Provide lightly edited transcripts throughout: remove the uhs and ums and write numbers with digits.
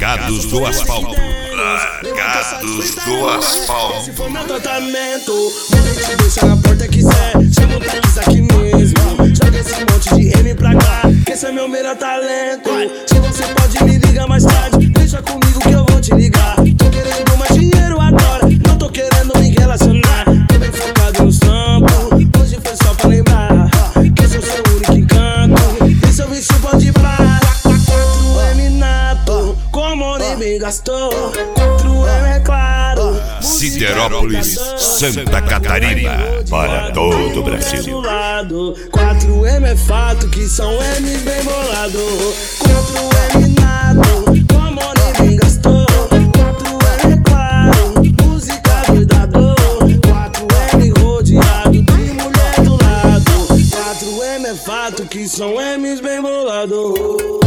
Largados do asfalto. Largados do asfalto. Se for meu tratamento, manda te deixa na porta quiser. Chama o Thaís aqui mesmo. Joga esse monte de M pra cá, que esse é meu melhor talento. Se você pode me ligar mais tarde, deixa comigo que eu vou te ligar. Tô querendo mais dinheiro agora, não tô querendo me relacionar. Tô bem focado no sampo, hoje foi só pra lembrar que sou seu único encanto. E seu bicho pode ir pra 4M nato, como ninguém gastou. 4M é claro, Siderópolis, Santa Catarina, para todo o Brasil. 4M é fato, que são M's bem bolado. 4M nato, como ninguém gastou. 4M é claro, música cuidado. 4M rodeado de mulher do lado. 4M é fato, que são M's bem bolado.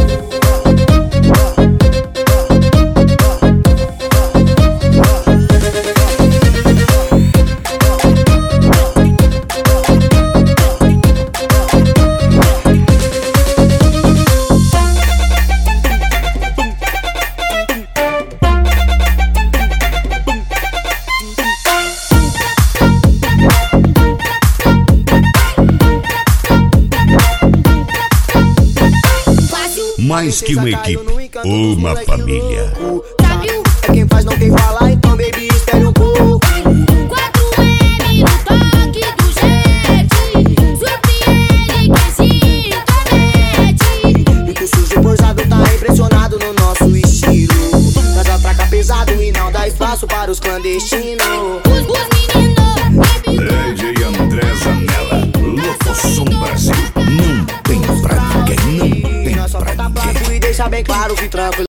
Mais que uma equipe, uma família. W é quem faz, não quem fala, então baby, espere um pouco. 4M no toque do jet, surpreende quem se intromete. Bico sujo e forçado, tá impressionado no nosso estilo. Nós atraca pesado e não dá espaço para os clandestinos. Os meninos, DJ André Zanella, Lofosom Brasil. Não tem pra ninguém, não tem Nós só pra falta ninguém. placo e deixa bem claro que tranquilo.